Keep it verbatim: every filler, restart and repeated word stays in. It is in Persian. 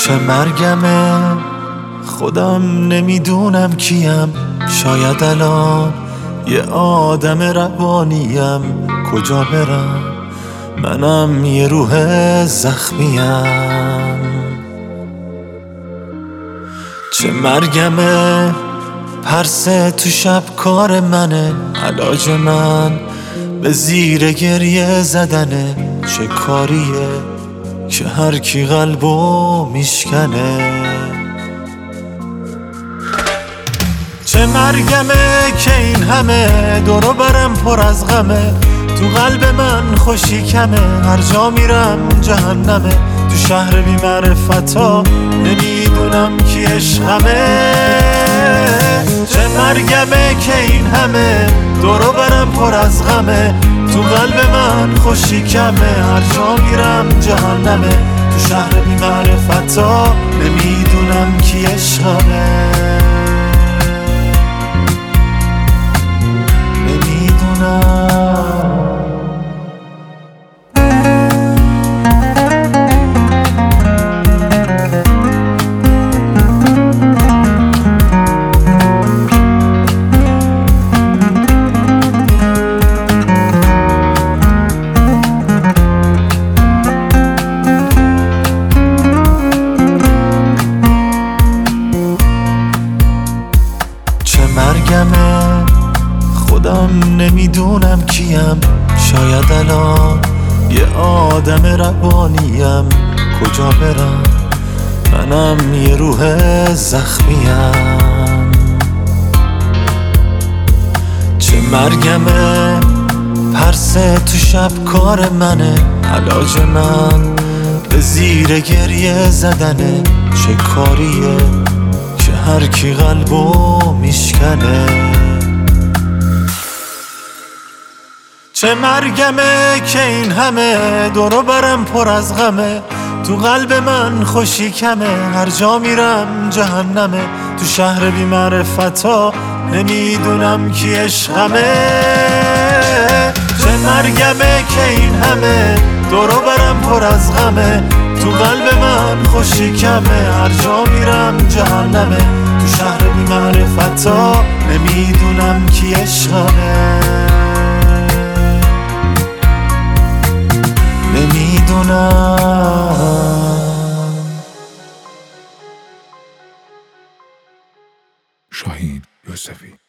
چه مرگمه خودم نمیدونم کیم، شاید الان یه آدم روانیم. کجا برم منم یه روح زخمیم. چه مرگمه پرسه تو شب کار منه، علاج من به زیر گریه زدنه. چه کاریه که هر کی قلبو میشکنه. چه مرگمه که این همه دورو برم پر از غمه، تو قلب من خوشی کمه، هر جا میرم جهنمه. تو شهر بی معرفتا نمیدونم کی عشقمه. چه مرگمه که این همه دورو برم پر از غمه، تو قلب من خوشی کمه، هر جا میرم جهنمه. تو شهر بی معرفتا نمیدونم کی عشقمه. مرگمه خودم نمیدونم کیم، شاید الان یه آدم روانیم. کجا برم منم یه روح زخمیم. چه مرگمه پرسه تو شب کار منه، علاج من به زیر گریه زدنه. چه کاریه که هر کی قلبو میشکنه. چه مرگمه که این همه دورو برم پر از غمه، تو قلب من خوشی کمه، هر جا میرم جهنمه. تو شهر بی معرفتا نمیدونم کی عشقمه. چه مرگمه که این همه دورو برم پر از غمه، تو قلب من خوشی کمه، هر جا میرم جهنمه. تو شهر بی معرفتا نمیدونم کی عشقمه. نمیدونم. شاهین یوسفی.